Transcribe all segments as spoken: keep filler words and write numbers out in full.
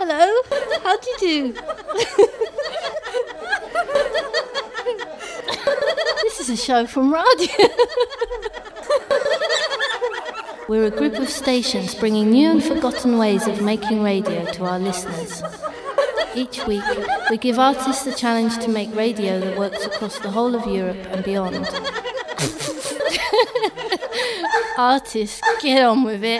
Hello, how do you do? This is a show from radio. We're a group of stations bringing new and forgotten ways of making radio to our listeners. Each week, we give artists the challenge to make radio that works across the whole of Europe and beyond. Artists, get on with it.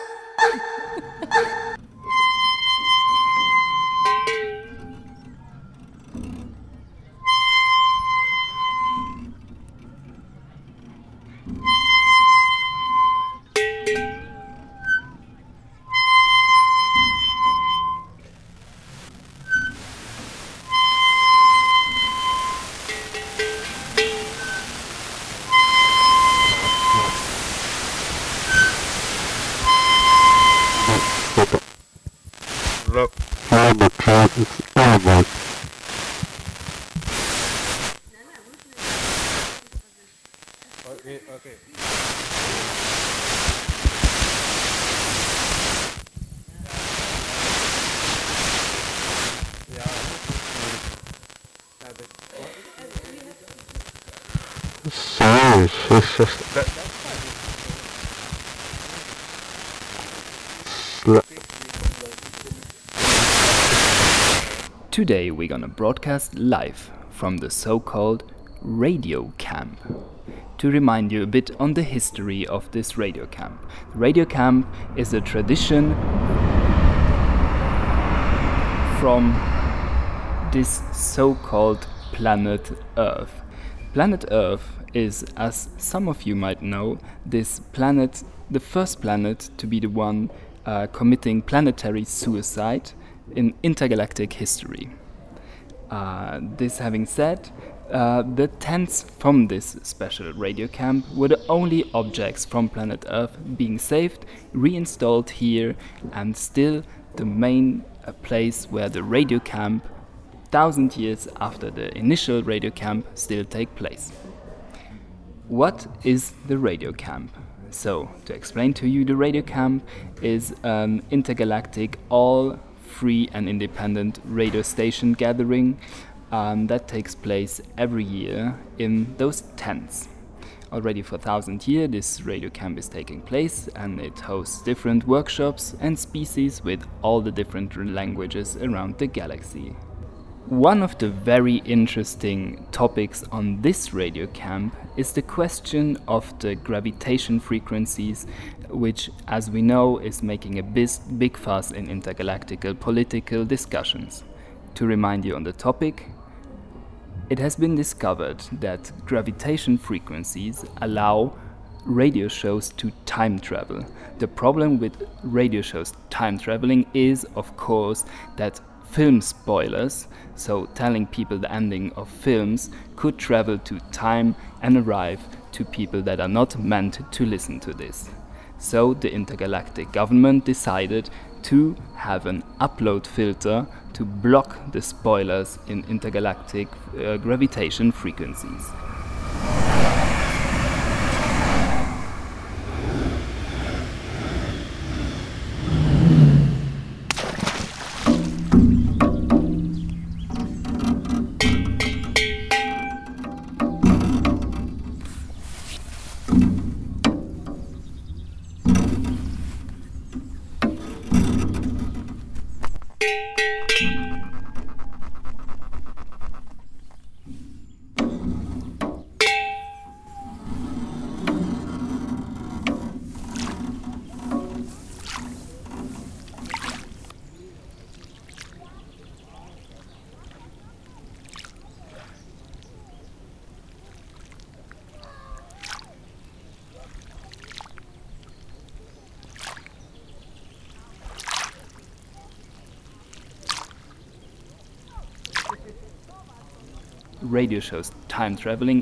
Okay, okay. Sorry, it's just That, Today we're gonna broadcast live from the so-called Radio Camp. To remind you a bit on the history of this Radio Camp. Radio Camp is a tradition from this so-called planet Earth. Planet Earth is, as some of you might know, this planet, the first planet to be the one uh, committing planetary suicide in intergalactic history. Uh, this having said, uh, the tents from this special radio camp were the only objects from planet Earth being saved, reinstalled here, and still the main uh, place where the radio camp, thousand years after the initial radio camp, still take place. What is the radio camp? So, to explain to you, the radio camp is an intergalactic, all free and independent radio station gathering um, that takes place every year in those tents. Already for a thousand years, this radio camp is taking place, and it hosts different workshops and species with all the different languages around the galaxy. One of the very interesting topics on this radio camp is the question of the gravitation frequencies, which, as we know, is making a bis- big fuss in intergalactical political discussions. To remind you on the topic, it has been discovered that gravitation frequencies allow radio shows to time travel. The problem with radio shows time traveling is, of course, that film spoilers, so telling people the ending of films, could travel to time and arrive to people that are not meant to listen to this. So the intergalactic government decided to have an upload filter to block the spoilers in intergalactic uh, gravitation frequencies. Radio shows time traveling.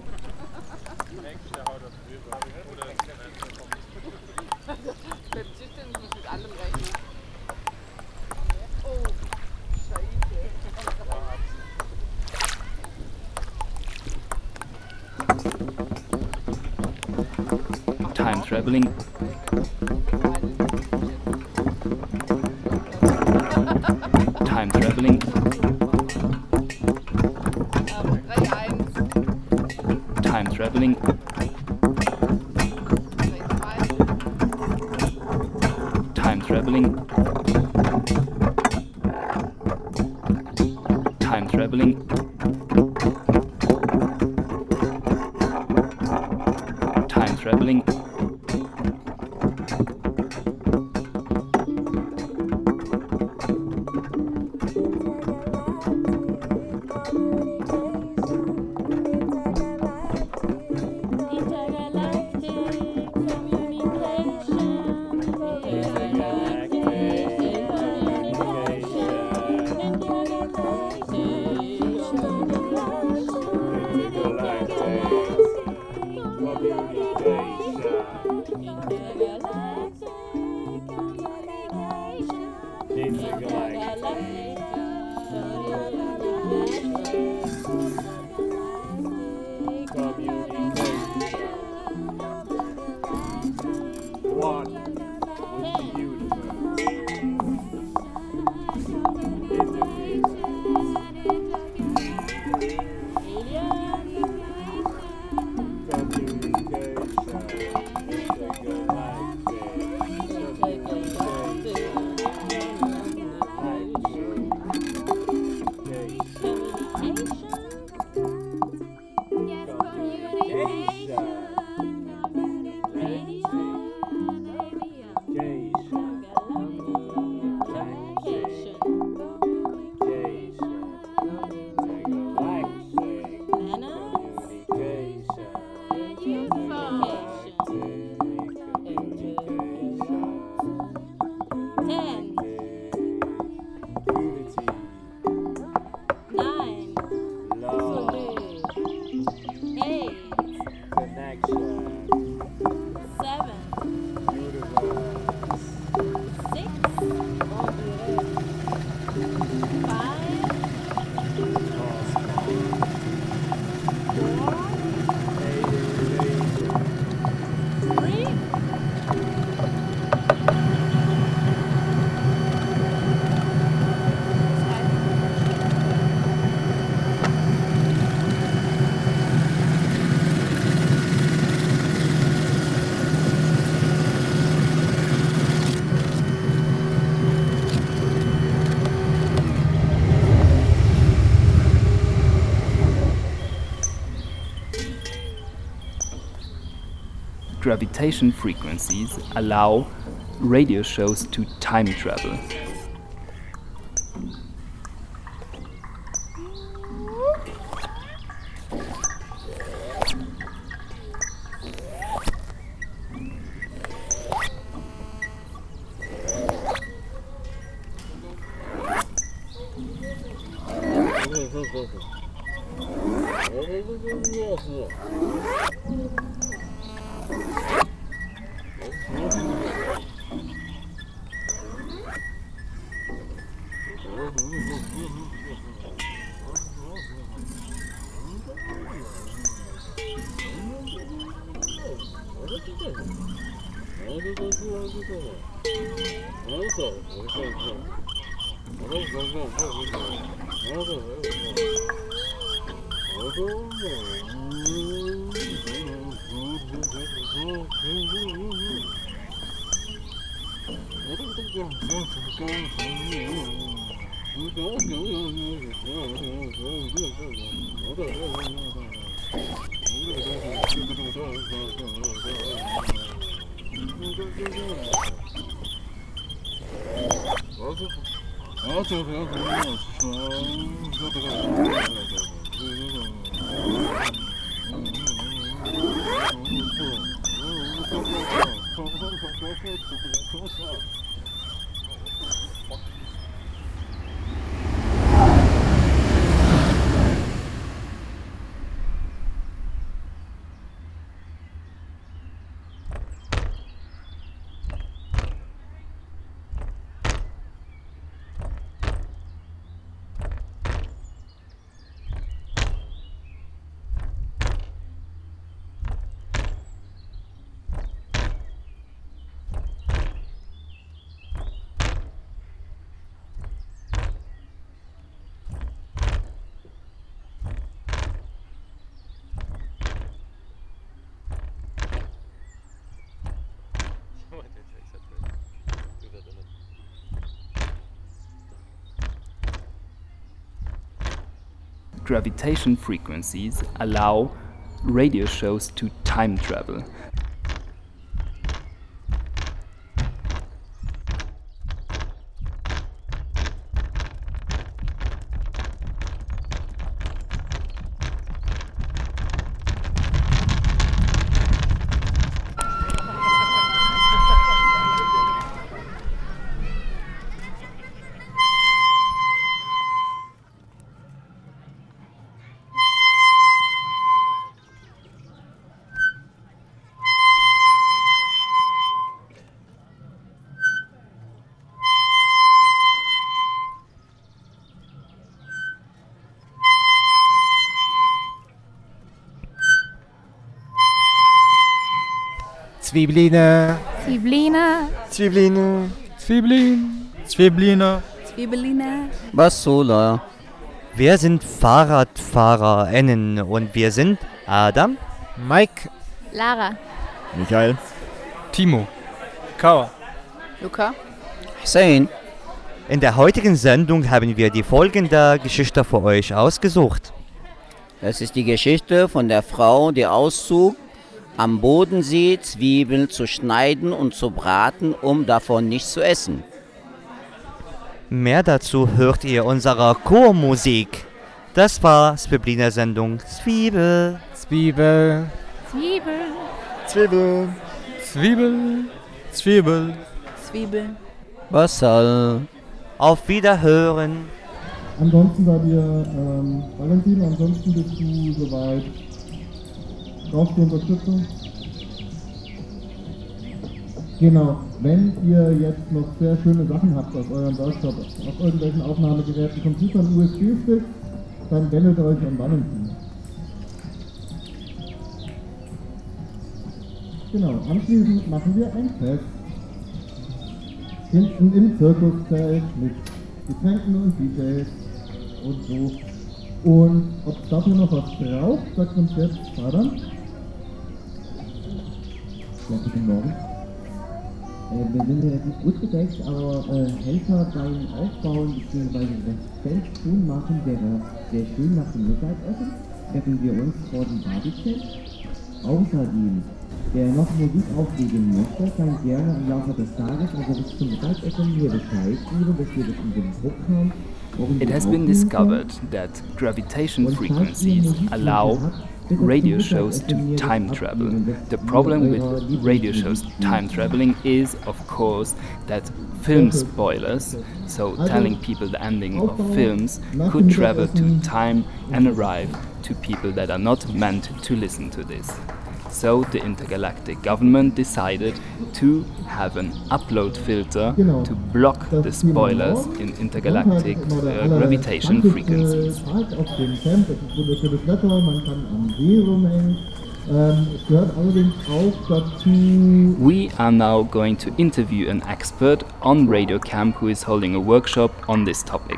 Time traveling. Time traveling. Time traveling. Time traveling. Time traveling. Time traveling. Gravitation frequencies allow radio shows to time travel. gravitation frequencies allow radio shows to time travel. Zwiebline. Zwiebline. Zwiebline. Zwiebelin. Zwiebline. Zwiebeline. Bassola. Wir sind FahrradfahrerInnen und wir sind Adam, Mike, Lara. Michael, Timo, Kawa, Luca. Hussein. In der heutigen Sendung haben wir die folgende Geschichte für euch ausgesucht. Das ist die Geschichte von der Frau, die auszog, am Bodensee Zwiebeln zu schneiden und zu braten, um davon nichts zu essen. Mehr dazu hört ihr unserer Chormusik. Das war Zwiebeliner Sendung Zwiebel. Zwiebel, Zwiebel. Zwiebel. Zwiebel, Zwiebel, Zwiebeln. Bassal. Auf Wiederhören. Ansonsten seid ihr, ähm, Valentin, ansonsten bist du soweit. Brauchst du Unterstützung? Genau, wenn ihr jetzt noch sehr schöne Sachen habt aus eurem Workshop, auf irgendwelchen Aufnahmegeräten, Computern, U S B-Sticks, dann wendet euch an Valentin. Genau, anschließend machen wir ein Fest. Hinten im Zirkuszelt mit Getränken und D Js und so. Und ob es dafür noch was braucht, sagt uns jetzt Adam. Ja, guten Morgen. Äh, wir sind ja nicht gut gedeckt, aber äh, Helfer beim Aufbauen bzw. das Feld tun machen wäre sehr schön nach dem Mittagessen. Treffen wir uns vor dem Barbezelt. Außerdem, wer noch Musik auflegen möchte, kann gerne im Laufe des Tages, also bis zum Mittagessen, mir Bescheid geben, dass wir das in dem Druck haben. It has been discovered that gravitation frequencies allow radio shows to time travel. The problem with radio shows time traveling is, of course, that film spoilers, so telling people the ending of films, could travel to time and arrive to people that are not meant to listen to this. So the intergalactic government decided to have an upload filter to block the spoilers in intergalactic uh, gravitation frequencies. Auf dem Camp, es ist wunderschönes Wetter, man kann am See rumhängen. Ähm, es gehört allerdings auch dazu. We are now going to interview an expert on Radio Camp who is holding a workshop on this topic.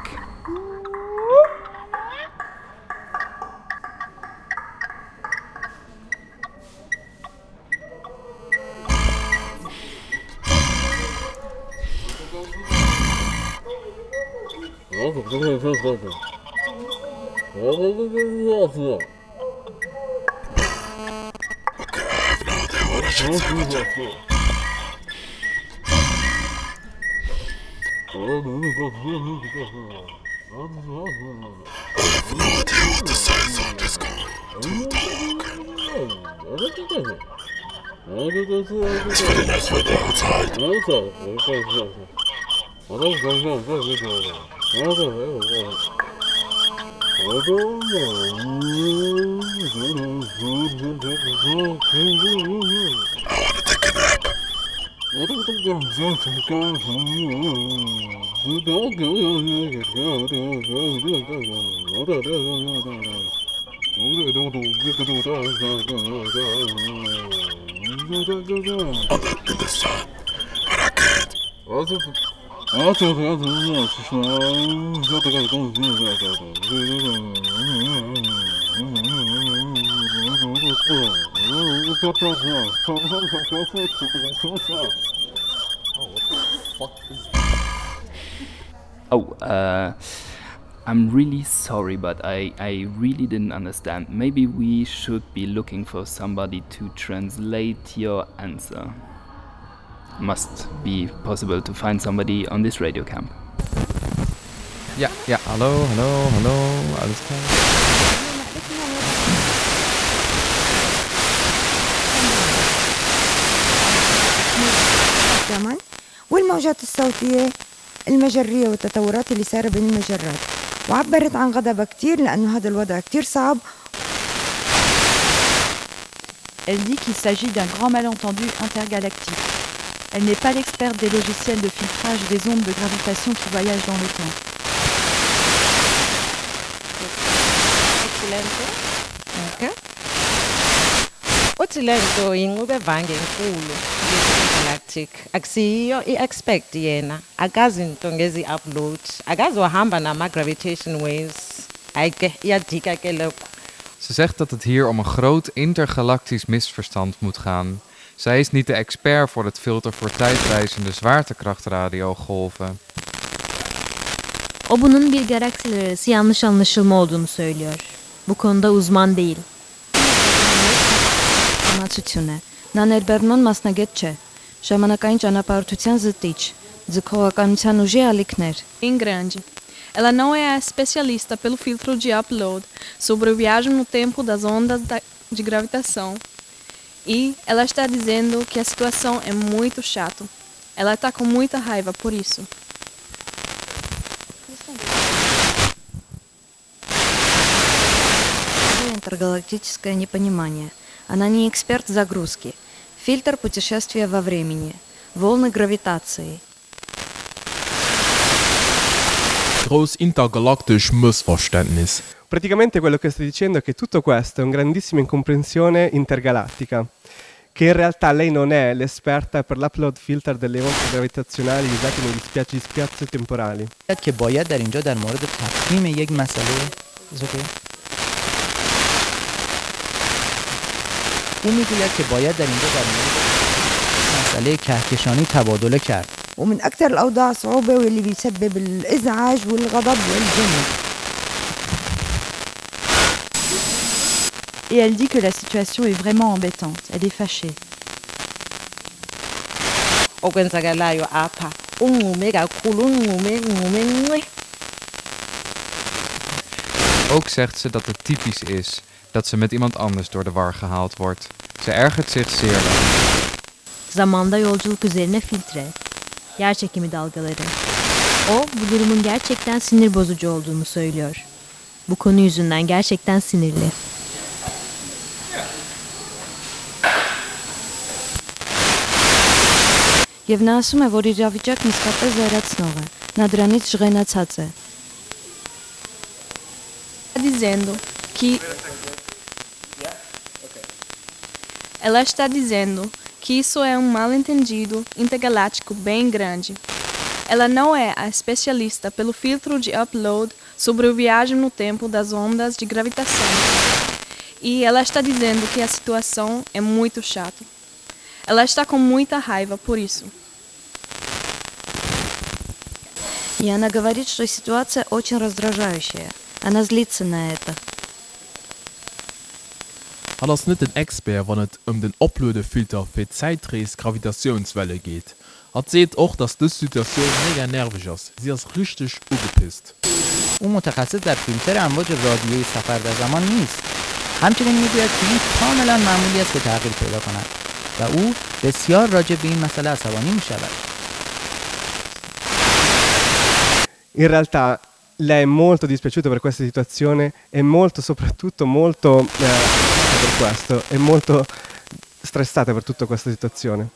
Oh, uh, I'm really sorry, but I, I really didn't understand. Maybe we should be looking for somebody to translate your answer. Must be possible to find somebody on this radio camp. Ja, ja, hallo, hallo, hallo, alles klar. كمان والموجات الصوتية المجرية والتطورات اللي صار بين المجرات، وعبرت عن غضبها كتير لأنه هذا الوضع كتير صعب. Elle dit qu'il s'agit d'un grand malentendu intergalactique. Elle n'est pas l'experte des logiciels de filtrage des ondes de gravitation qui voyagent dans le temps. Okay. Uthi lento inqube evange enkulu galactic akusiyo i-expect yena akazi into ngezi upload akazi wahamba nama gravitation waves ayike iyadika ke lokho. Ze zegt dat het hier om een groot intergalactisch misverstand moet gaan. Zij is niet de expert voor het filter voor tijdreizende zwaartekrachtradiogolven. O bunun bir galaksiler arası yanlış anlaşılma olduğunu söylüyor. Bu konuda uzman değil. Համացությունը։ Նա ներբեռնման մասնագետ չէ։ Ժամանակային ճանապարհորդության զտիչ, ձգողականության ուժի ալիքներ։ Em grande. Ela não é a especialista pelo filtro de upload sobre o viagem no tempo das ondas da, de gravitação. E ela está dizendo que a situação é muito chata. Ela está com muita raiva por isso. Интергалактическое непонимание. Она не эксперт загрузки. Фильтр путешествия во времени. Волны гравитации. Groß intergalaktisch Missverständnis. Praticamente quello che sto dicendo è che tutto questo è una grandissima incomprensione intergalattica, che in realtà lei non è l'esperta per l'upload filter delle onde gravitazionali usate negli spiaggi spiazio temporali. که باید در اینجا در مورد تفهیم یک مسئله زوکه او میگوید که باید در اینجا در مورد مسئله کهکشانی تبادله کرد. ومن أكثر الأوضاع صعوبة واللي بيسبب الإزعاج والغضب والجنون. Et elle dit que la situation est vraiment embêtante. Elle est fâchée. Okwenzakalayo apha unqume kakhulu unqume unqume ncwe. Ook zegt ze dat het typisch is dat ze met iemand anders door de war gehaald wordt. Ze ergert zich zeer. Zamanda yolculuk üzerine filtre. Yerçekimi dalgaları. O, bu durumun gerçekten sinir bozucu olduğunu söylüyor. Bu konu yüzünden gerçekten sinirli. Եվ նա ասում է, որ իրավիճակն իսկապես զայրացնող է։ Նա դրանից ժղենացած է։ Dizendo que Ela está dizendo que isso é um mal-entendido intergaláctico bem grande. Ela não é a especialista pelo filtro de upload sobre o viagem no tempo das ondas de gravitação. E ela está dizendo que a situação é muito chata. Ela está com muita raiva por isso. И она говорит, что ситуация очень раздражающая. Она злится на это. Hat das nicht ein Expert, wenn es um den Uploadefilter für Zeitreis-Gravitationswelle geht. Hat sieht auch, dass die Situation mega nervig ist. Sie ist richtig angepisst. او متخصص در فیلتر امواج رادیویی سفر در زمان نیست. همچنین میگوید که این کاملا معمولی است که تغییر پیدا کند و او بسیار راجع به این مسئله عصبانی میشود. In realtà lei è molto dispiaciuta per questa situazione e molto, soprattutto molto eh, per questo, è molto stressata per tutta questa situazione.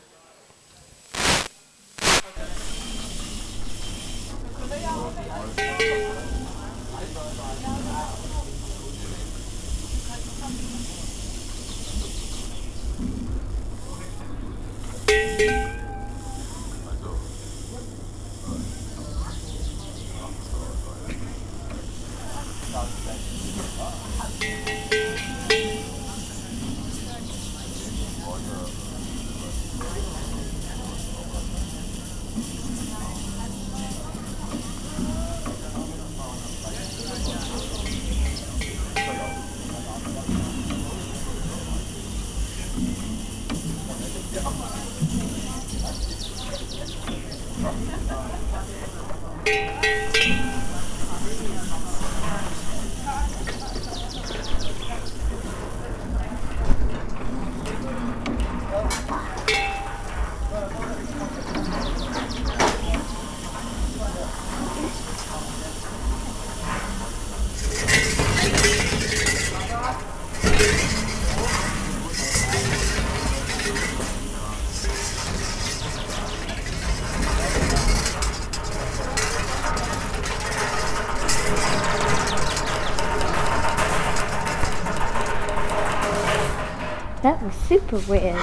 That was super weird.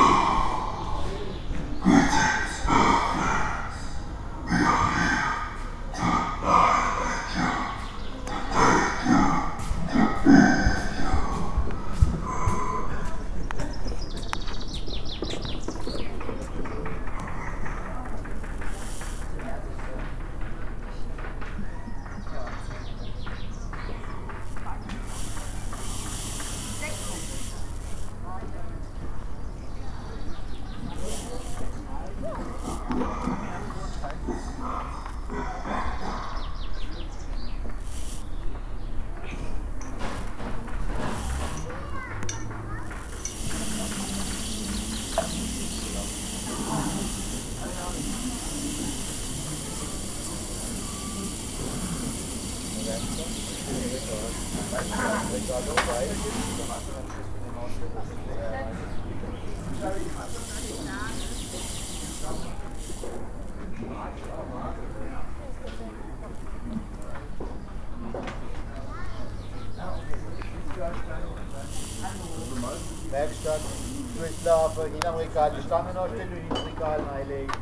Werkstatt durchlaufen, in am Regal die Stange noch stellen und ins Regal reinlegen.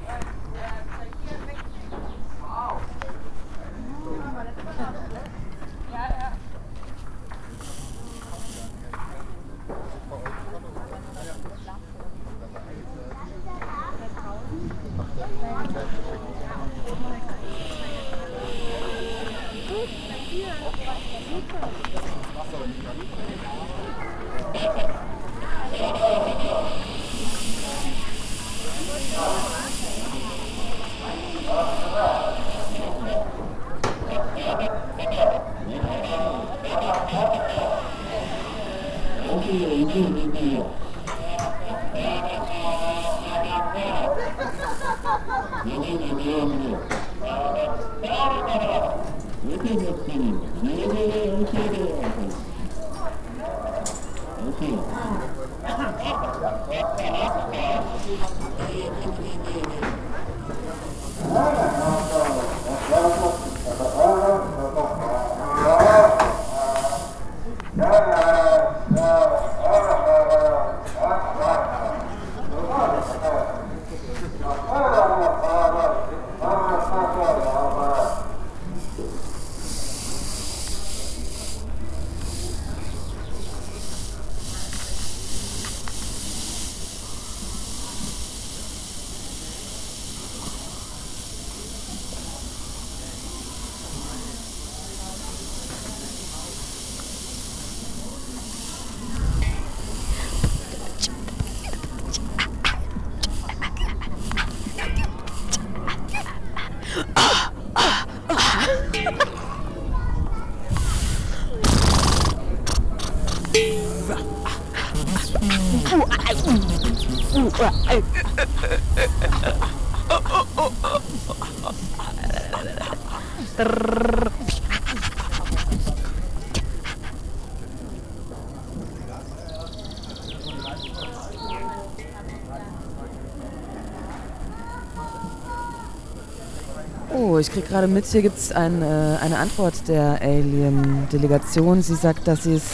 Oh, ich krieg gerade mit, hier gibt es ein, äh, eine Antwort der Alien-Delegation. Sie sagt, dass sie es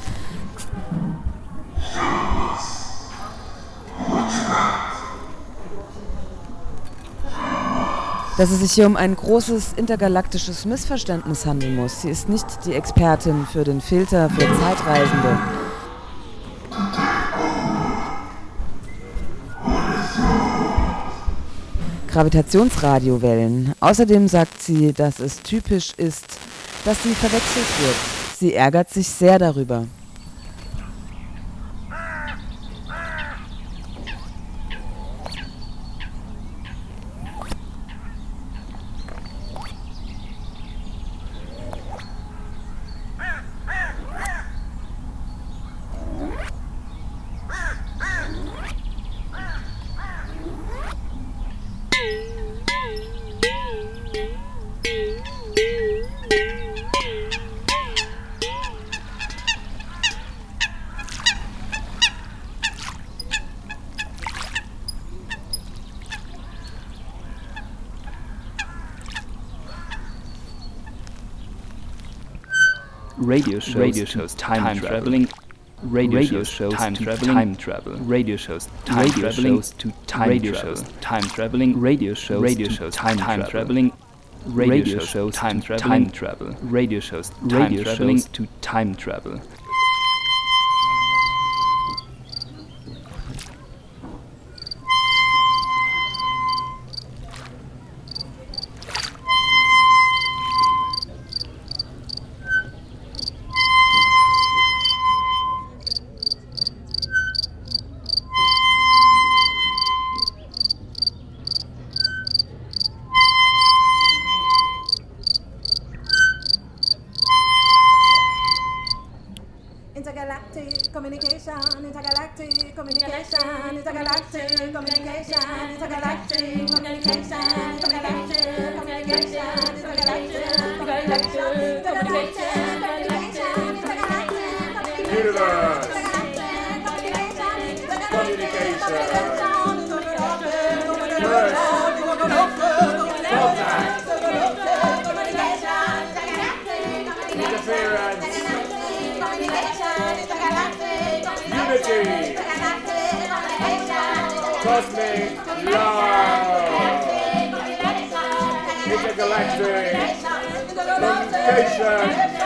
dass es sich hier um ein großes intergalaktisches Missverständnis handeln muss. Sie ist nicht die Expertin für den Filter für Zeitreisende. Gravitationsradiowellen. Außerdem sagt sie, dass es typisch ist, dass sie verwechselt wird. Sie ärgert sich sehr darüber. radio shows, radio shows time, time traveling, radio, radio shows time traveling, time travel, radio shows time traveling to time radio shows time traveling, radio shows radio shows time time traveling, radio shows time traveling, time travel, radio shows radio traveling to time travel. Intergalactic communication, intergalactic communication, intergalactic communication, intergalactic communication, intergalactic communication, intergalactic communication, universe, unity, cosmic love, intergalactic communication.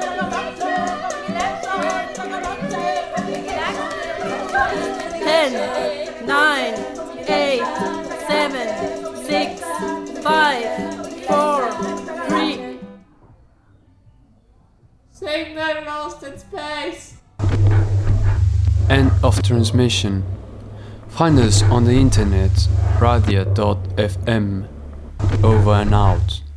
Ten, nine, eight, seven, six, five, four, three. Signal lost in space. End of transmission. Find us on the internet, radia dot f m. Over and out.